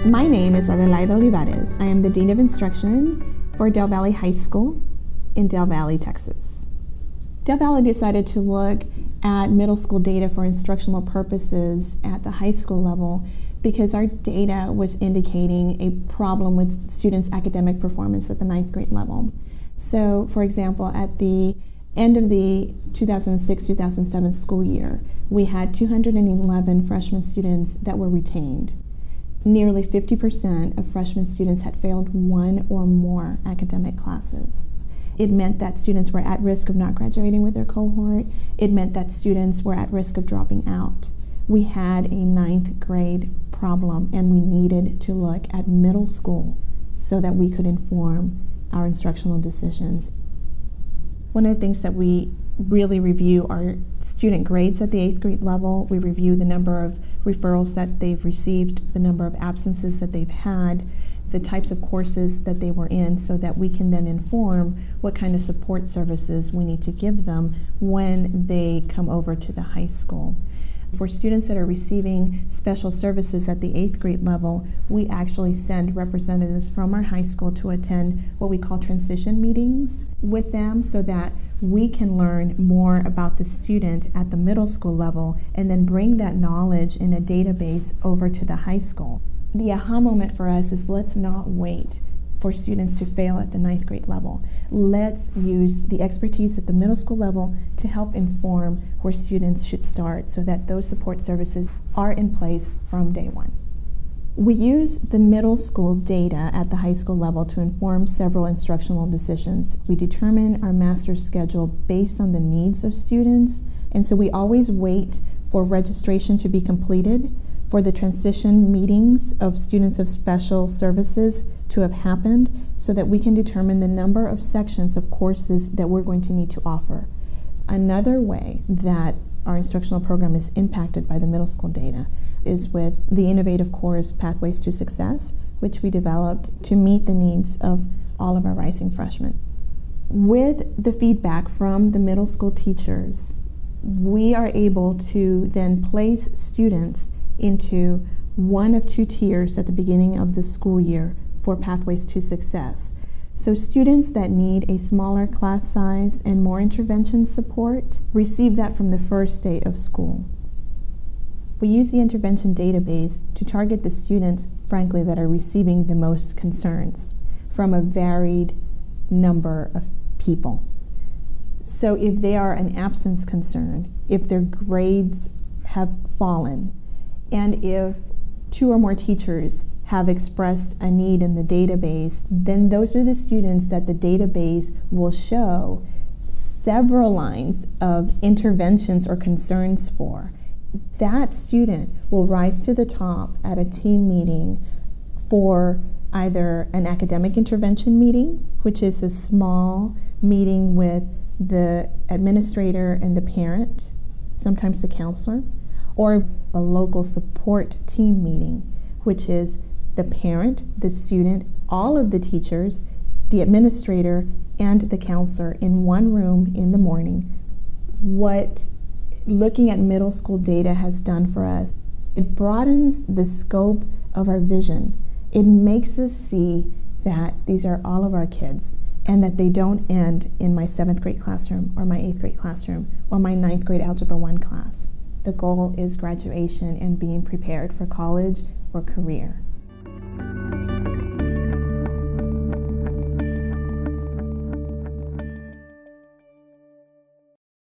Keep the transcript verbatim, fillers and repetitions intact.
My name is Adelaida Olivares. I am the Dean of Instruction for Del Valle High School in Del Valle, Texas. Del Valle decided to look at middle school data for instructional purposes at the high school level because our data was indicating a problem with students' academic performance at the ninth grade level. So, for example, at the end of the two thousand six two thousand seven school year, we had two hundred eleven freshman students that were retained. Nearly fifty percent of freshman students had failed one or more academic classes. It meant that students were at risk of not graduating with their cohort. It meant that students were at risk of dropping out. We had a ninth grade problem, and we needed to look at middle school so that we could inform our instructional decisions. One of the things that we really review are student grades at the eighth grade level. We review the number of referrals that they've received, the number of absences that they've had, the types of courses that they were in, so that we can then inform what kind of support services we need to give them when they come over to the high school. For students that are receiving special services at the eighth grade level, we actually send representatives from our high school to attend what we call transition meetings with them so that we can learn more about the student at the middle school level and then bring that knowledge in a database over to the high school. The aha moment for us is let's not wait for students to fail at the ninth grade level. Let's use the expertise at the middle school level to help inform where students should start so that those support services are in place from day one. We use the middle school data at the high school level to inform several instructional decisions. We determine our master's schedule based on the needs of students, and so we always wait for registration to be completed, for the transition meetings of students of special services to have happened so that we can determine the number of sections of courses that we're going to need to offer. Another way that our instructional program is impacted by the middle school data is with the innovative course Pathways to Success, which we developed to meet the needs of all of our rising freshmen. With the feedback from the middle school teachers, we are able to then place students into one of two tiers at the beginning of the school year for Pathways to Success. So students that need a smaller class size and more intervention support receive that from the first day of school. We use the intervention database to target the students, frankly, that are receiving the most concerns from a varied number of people. So if they are an absence concern, if their grades have fallen, and if two or more teachers have expressed a need in the database, then those are the students that the database will show several lines of interventions or concerns for. That student will rise to the top at a team meeting for either an academic intervention meeting, which is a small meeting with the administrator and the parent, sometimes the counselor, or a local support team meeting, which is the parent, the student, all of the teachers, the administrator, and the counselor in one room in the morning. What looking at middle school data has done for us, it broadens the scope of our vision. It makes us see that these are all of our kids and that they don't end in my seventh grade classroom or my eighth grade classroom or my ninth grade Algebra one class. The goal is graduation and being prepared for college or career.